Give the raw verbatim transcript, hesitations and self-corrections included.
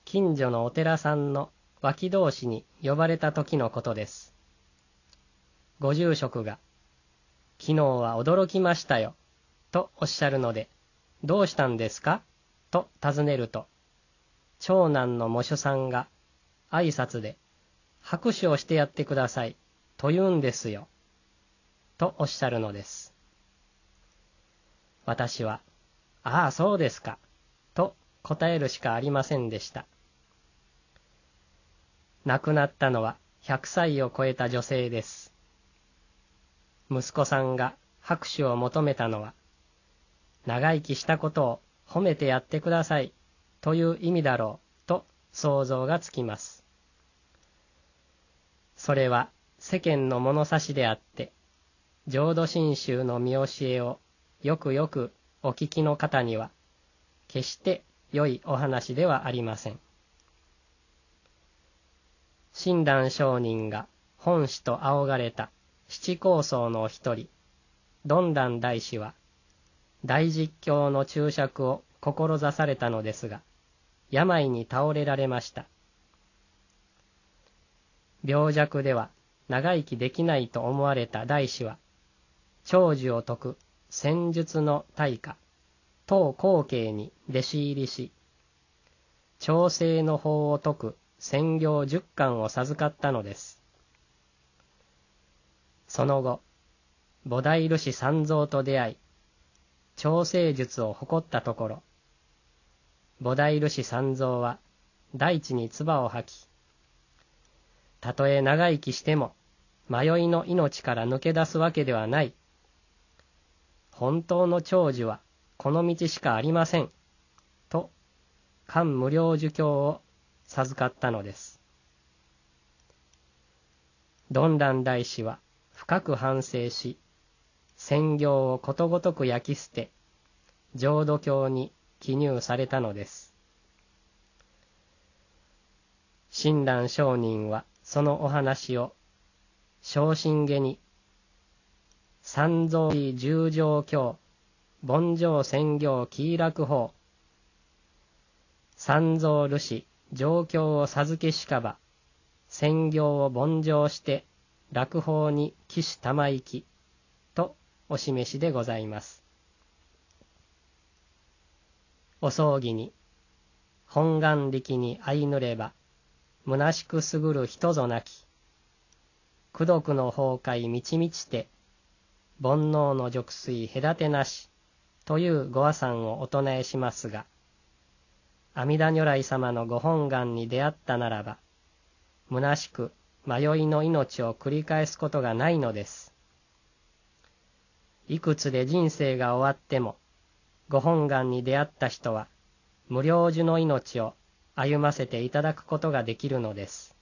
近所のお寺さんの脇同士に呼ばれた時のことです。ご住職が、昨日は驚きましたよ、とおっしゃるので、どうしたんですかと尋ねると、長男の喪主さんが挨拶で、拍手をしてやってください、と言うんですよ、とおっしゃるのです。私は、ああそうですか、と答えるしかありませんでした。亡くなったのはひゃくさいを超えた女性です。息子さんが拍手を求めたのは、長生きしたことを褒めてやってくださいという意味だろうと想像がつきます。それは世間の物差しであって、浄土真宗の見教えをよくよくお聞きの方には、決して良いお話ではありません。親鸞上人が本師と仰がれた七高僧のお一人、曇鸞大師は、大実教の注釈を志されたのですが、病に倒れられました。病弱では長生きできないと思われた大師は、長寿を説く戦術の大家、当光慶に弟子入りし、長生の法を説く宣教十巻を授かったのです。その後、菩提ルシ三蔵と出会い、長生術を誇ったところ、菩提ルシ三蔵は大地に唾を吐き、たとえ長生きしても迷いの命から抜け出すわけではない。本当の長寿はこの道しかありません。と、漢無量寿経を授かったのです。曇鸞大師は深く反省し、宣教をことごとく焼き捨て、浄土教に記入されたのです。親鸞上人はそのお話を正真下に三蔵十条経凡上宣教喜楽法三蔵ルシ上教を授けしかば宣教を凡上して楽法に起したまいきとお示しでございます。お葬儀に本願力に相ぬれば虚しくすぐる人ぞなき功徳の崩壊満ち満ちて煩悩の俗水隔てなしというご阿参をお唱えしますが、阿弥陀如来様のご本願に出会ったならば虚しく迷いの命を繰り返すことがないのです。いくつで人生が終わってもご本願に出会った人は無量寿の命を歩ませていただくことができるのです。